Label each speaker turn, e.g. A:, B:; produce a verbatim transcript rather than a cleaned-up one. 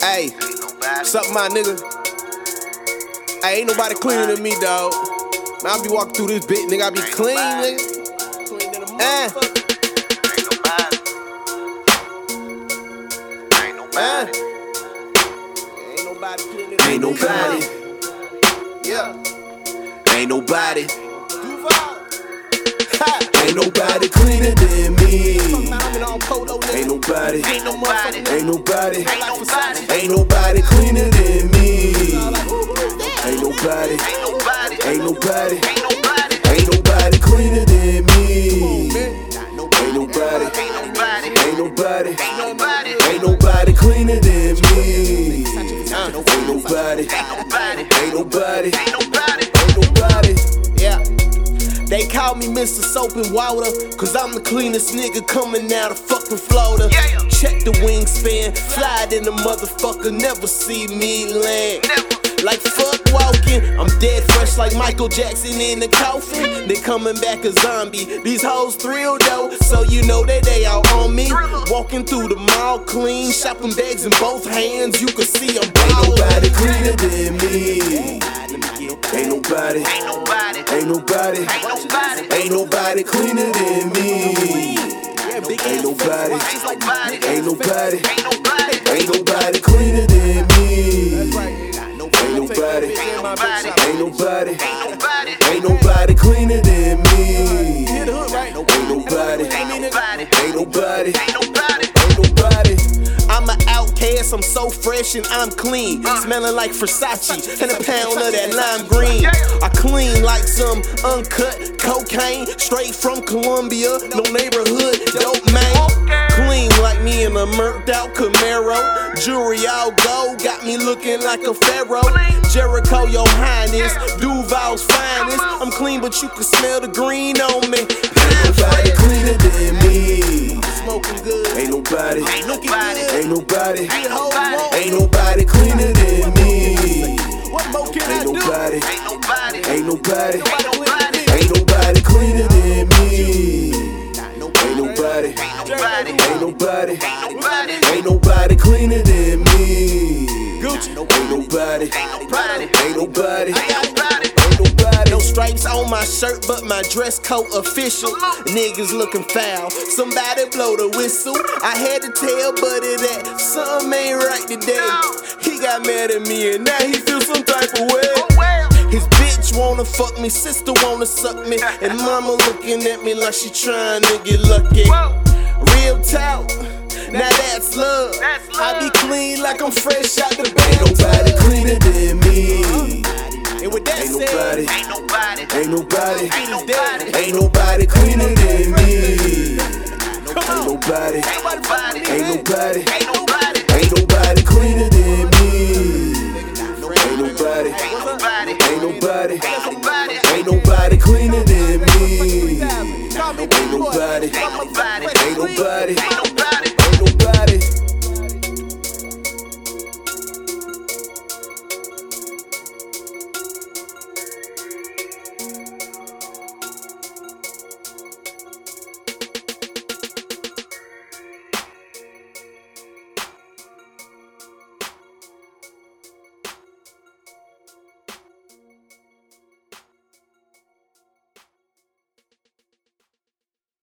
A: Hey, what's up, my nigga? Hey, ain't nobody cleaner than me, dawg. Man, I be walking through this bitch, nigga. I be clean, nigga. Clean than a motherfucker. Ain't nobody. Ain't nobody cleaner than me.
B: Ain't nobody.
A: Yeah.
B: Ain't nobody.
A: Ha.
B: Ain't nobody cleaner than me.
A: Ain't
B: nobody.
A: Ain't no motherfucker.
B: Ain't nobody.
A: Ain't nobody.
B: Ain't nobody cleaner than me. Ain't nobody.
A: Ain't nobody.
B: Ain't nobody.
A: Ain't nobody.
B: Ain't nobody cleaner than me.
A: Ain't
B: Ain't nobody.
A: Ain't nobody.
B: Ain't nobody.
A: Ain't nobody.
B: Ain't nobody cleaner than me.
A: Uh,
B: Ain't nobody.
A: Ain't nobody.
B: Ain't nobody.
A: Ain't nobody.
B: Ain't nobody.
A: Yeah. They call me Mister Soap and Water, cause I'm the cleanest nigga coming out of fucking Florida. Yeah, yeah. Check the wingspan, fly in the motherfucker, never see me land. Never. Like fuck walking, I'm dead fresh like Michael Jackson in the coffin. They coming back a zombie, these hoes thrilled though, so you know that they all on me. Walking through the mall clean, shopping bags in both hands, you can see I'm
B: Ain't
A: ballin'.
B: nobody cleaner than me. Ain't nobody.
A: Ain't nobody.
B: Ain't nobody.
A: Ain't nobody.
B: Ain't nobody cleaner than me. Ain't nobody.
A: Ain't nobody.
B: Ain't nobody.
A: Ain't nobody.
B: Ain't nobody cleaner than me. Ain't nobody.
A: Ain't nobody.
B: Ain't nobody.
A: Ain't nobody.
B: Ain't nobody cleaner than me.
A: Hit the hood, right?
B: Ain't nobody.
A: Ain't nobody.
B: Ain't nobody.
A: Ain't nobody.
B: Ain't nobody.
A: I'm an outcast, I'm so fresh and I'm clean. Smelling like Versace and a pound of that lime green. I clean like some uncut cocaine, straight from Colombia, no neighborhood, dope man. Clean like me in a murked out Camaro. Jewelry all gold, got me looking like a pharaoh. Jericho, your highness, Duval's finest. I'm clean, but you can smell the green on me.
B: Ain't nobody cleaner than me.
A: Smoking good.
B: Ain't nobody.
A: Ain't nobody.
B: Ain't nobody.
A: Ain't nobody.
B: Ain't nobody cleaner than me.
A: What more can I
B: Ain't
A: do?
B: nobody.
A: Ain't nobody.
B: Ain't nobody.
A: Nobody.
B: Ain't nobody cleaner than me. Ain't nobody.
A: Ain't nobody.
B: Ain't nobody.
A: Ain't nobody.
B: Ain't nobody cleaner than me.
A: Gucci.
B: Ain't nobody.
A: Ain't nobody.
B: Ain't nobody.
A: Ain't nobody.
B: Ain't nobody.
A: No stripes on my shirt, but my dress coat official. Niggas looking foul. Somebody blow the whistle. I had to tell Buddy that something ain't right today. He got mad at me and now he feel some type of way. His bitch wanna fuck me, sister wanna suck me, and mama looking at me like she trying to get lucky. Real talk, now that's love. I be clean like I'm fresh out the
B: Ain't
A: bed.
B: nobody cleaner than me.
A: And with that
B: Ain't
A: said,
B: nobody.
A: ain't nobody,
B: Ain't nobody.
A: ain't nobody,
B: Ain't nobody cleaner than me.
A: come on,
B: Ain't nobody.
A: ain't nobody,
B: Ain't nobody.
A: ain't nobody,
B: Ain't nobody cleaner than me. Ain't nobody.
A: ain't nobody,
B: Ain't nobody.
A: ain't nobody,
B: Ain't nobody cleaner than me.
A: Call me
B: Ain't nobody.
A: Ain't nobody,
B: Ain't nobody.
A: ain't nobody.